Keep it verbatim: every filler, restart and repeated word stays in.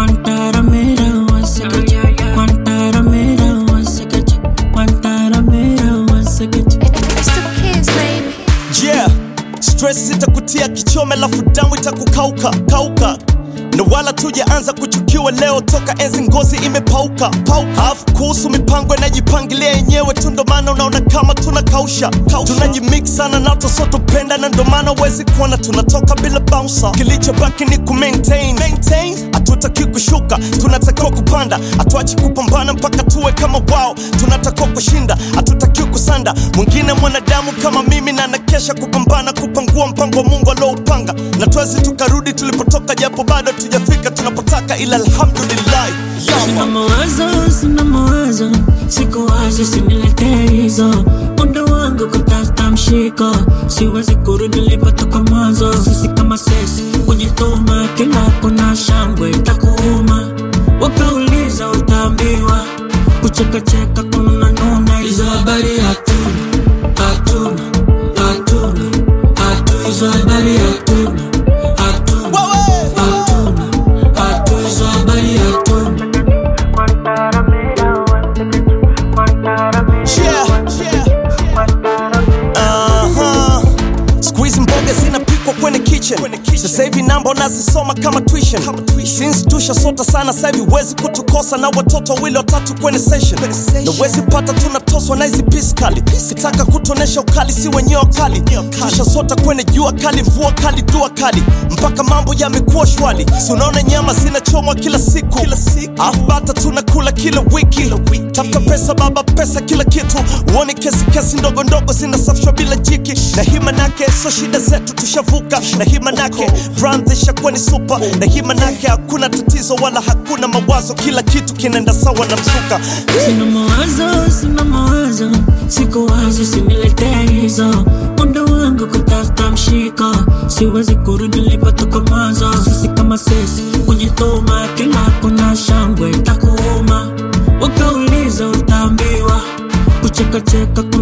Guantanamera, once again. Guantanamera, once again. Guantanamera, once again. It's the kids, baby. Yeah, stress itakutia kichome lafu damu itakukauka kauka. Na wala tujaanza kuchukiwa leo toka enzi ngozi imepauka pauka. Afu kuhusu mipango inajipangilia yenyewe tu, ndo maana unaona kama tunakausha. Tunajimix sana na tosoto penda, na ndo maana wezi kuona tunatoka bila bouncer. Kilichobaki ni ku maintain maintain, hatutaki kushuka, tunatakiwa kupanda. Hatuachi kupambana mpaka tuwe kama wao, tunatakiwa kushinda, hatutaki kusanda. Mwingine mwanadamu kama mimi na nakesha kupambana kupangua mpango Mungu aloupanga. Na tuwezi tukarudi tulipotoka japo bado tujafika tunapotaka, ila alhamdulillah. Sina mawazo, sina mawazo, siku wazi sinilete hizo. Muda wangu kutafuta mshiko, siwezi kurudi nilipotoka mwanzo. Sisi kama sisi, kujituma kila kuna shangwe itakuuma. Wakauliza utaambiwa, kucheka cheka kuna nuna. Hizo habari hatuna, hatuna, hatuna, hatuna. Hizo habari hatuna, hatuna, hatuna, hatuna. Hizo habari hatuna. Yeah, yeah. Uh-huh. Squeeze mboga zinapikwa kwenye kitchen. Sasa hivi namba nazisoma kama tuition. Since tusha sota sana sasa hivi wezi kutukosa, na watoto wili watatu kwenye session. Na wezi pata tunatoswa na hizi piskali. Kitaka kutonesha ukali si wenyewe kali. Tusha sota kwenye jua kali, mvua kali, dua kali, mpaka mambo yamekuwa shwali. Si unaona nyama zinachomwa kila siku, afu bata tunakula kila wiki. Tafuta pesa baba, pesa kila kitu. Uone kesi kesi ndogo ndogo zinasafishwa bila jiki. Na hii manake so shida zetu tushavuka. Na hii manake brand ishakuwa ni super. Na hii manake hakuna tatizo wala hakuna mawazo, kila kitu kinaenda sawa na msuka. Sina mawazo, sina mawazo, siku wazi sinilete hizo. Muda wangu kutafuta mshiko, siwezi kurudi nilipotoka mwanzo. Sisi kama sisi, kujituma kila kuna shangwe itakuuma. Wakauliza utaambiwa, kucheka cheka